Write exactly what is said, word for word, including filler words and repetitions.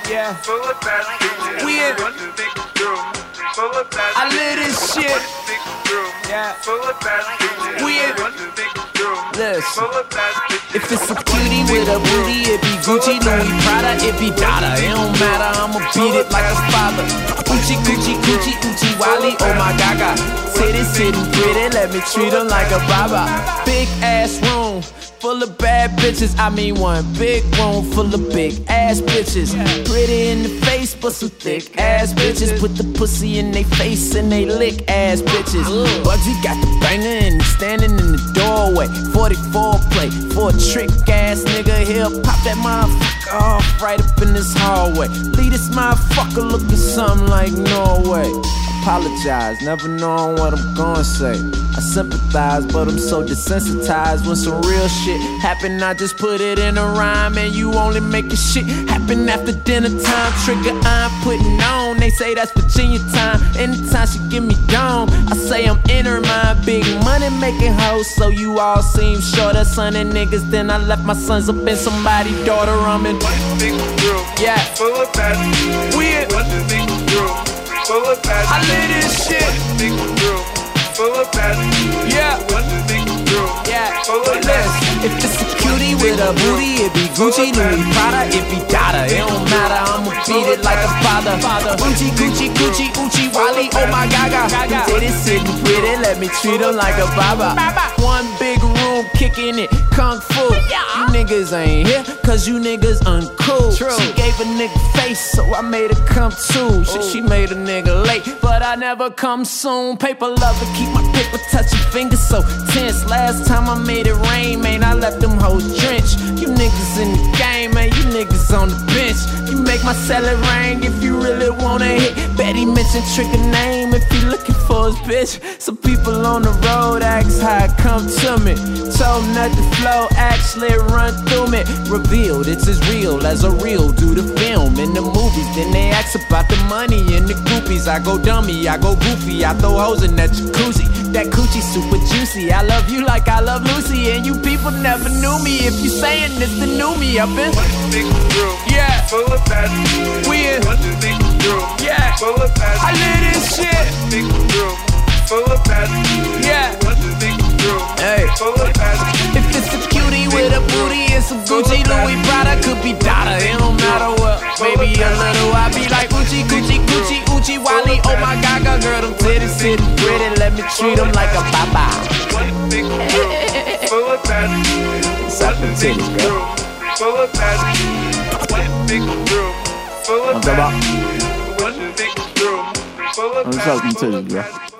Yeah. We in. I live this shit. Yeah. We in. Listen. If it's a cutie with a booty, it be Gucci, Louis Prada, it be Dada. It don't matter, I'ma beat it like a father. Gucci, Gucci, Gucci, Uchi, Wally, oh my gaga. Titty sitting pretty, let me treat them like a baba. Big ass room, full of bad bitches. I mean one big room full of big ass bitches. Pretty in the face, but some thick ass bitches. Put the pussy in they face and they lick ass bitches. Bugsy got the banger and he's standing in the doorway. forty-four plate for a trick ass nigga. He'll pop that motherfucker off right up in this hallway. Leave this motherfucker looking something like Norway. Apologize, never knowing what I'm gonna say. I sympathize, but I'm so desensitized. When some real shit happen, I just put it in a rhyme. And you only make a shit happen after dinner time. Trigger I'm putting on, they say that's Virginia time. Anytime she give me down, I say I'm in her mind. Big money making hoes, so you all seem shorter. Son and niggas, then I left my sons up in somebody's daughter. I'm in yeah, full of that. We in I live this shit. Yeah. Yeah. Listen, if it's a cutie with a booty, it be Gucci, Louis Prada, it be Dada. It don't matter, I'ma beat it like a father. Gucci, Gucci, Gucci, Uchi, Wally, oh my gaga. Titty sitting pretty, let me treat them like a baba. One big room kicking it, kung fu. You niggas ain't here, cause you niggas uncool. She gave a nigga face, so I made her come too. Shit, she made a nigga late, but I never come soon. Paper lover, keep my paper touching fingers so tense. Last time I made it rain, man, I left them hoes drenched. You niggas in the game, man, you niggas on the bench. You make my salad rain if you really wanna hit. Betty mentioned trigger name if you looking for his bitch. Some people on the road ask how it come to me. Told them that the flow actually run through me. Revealed it's as real as a real do the film in the movies. Then they ask about the money and the groupies. I go dummy, I go goofy, I throw hoes in that jacuzzi. That coochie super juicy. I love you like I love Lucy, and you people never knew me. If you saying this, the new me. I've been yeah, full of that. We in yeah, I live this shit. Full of that. Yeah. Hey. If it's a cutie with a booty and some Gucci, Louis Prada, could be Dada. It don't matter what. Maybe a little. I be like Gucci, Gucci, Gucci, Uchi, Wally, oh my gaga. Girl, them titties sitting pretty. Let me treat them like a baba. Suck them titties, girl. I'm talking about. I'm sucking titties, girl.